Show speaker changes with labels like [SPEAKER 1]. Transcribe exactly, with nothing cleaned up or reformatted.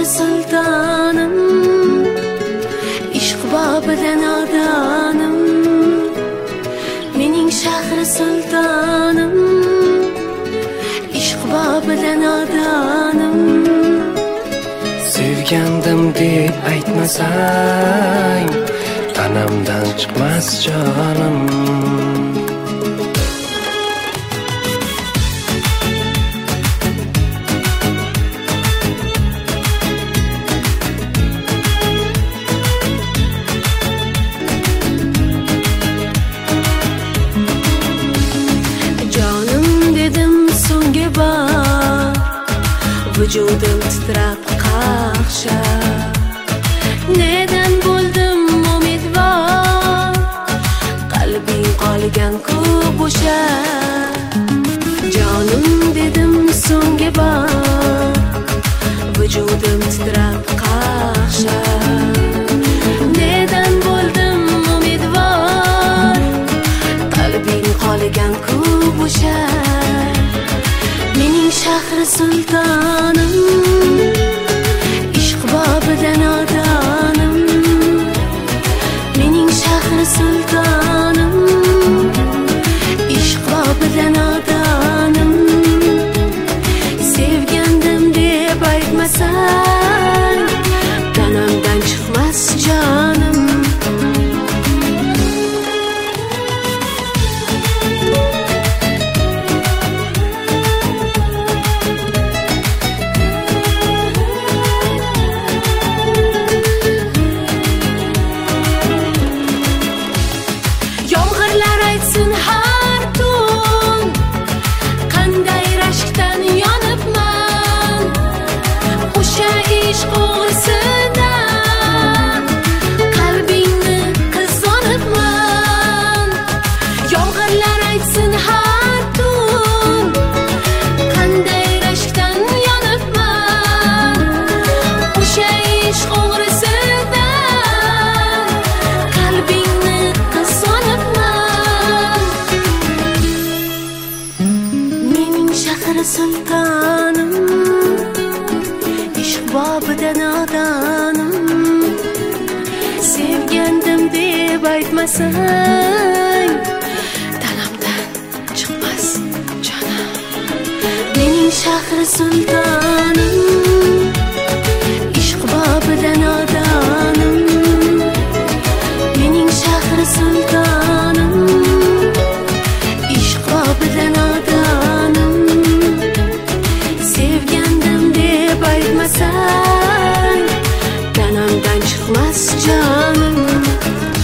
[SPEAKER 1] sultanım, ishq bobida nodonim. Mening shahri sultonim, ishq bobida nodonim.
[SPEAKER 2] Sevgandim deb aytmasang, tanamdan chiqmas jonim.
[SPEAKER 1] Vücudum titrab qaqshab, neden bo'ldim umidvor? Qalbing qolgan-ku bo'sha. Jonim dedim so'nggi bor, vücudum titrab qaqshab, neden bo'ldim umidvor? Qalbing qolgan-ku bo'sha. Mening shahri sultonim, ishq bobida nodonim. Mening shahri sultonim, ishq bobida nodonim. Sevgandim deb aytmasang, tanamdan chiqmas jonim. Har tun qanday rashkdan yonibman, o'sha ishq o'g'risida qalbingni qizg'onibman. Yomg'irlar aytsin har tun qanday rashkdan yonibman, o'sha ishq o'g'risida qalbingni qizg'onibman. Shahri sultonim, ishq bobida nodonim. Sevgandim deb aytmasang, tanamdan chiqmas jonim. Mening shahri sultonim, ishq bobida nodonim. Mening shahri sultonim, ishq bobida nodonim. Sevgandim deb aytmasang, tanamdan chiqmas jonim.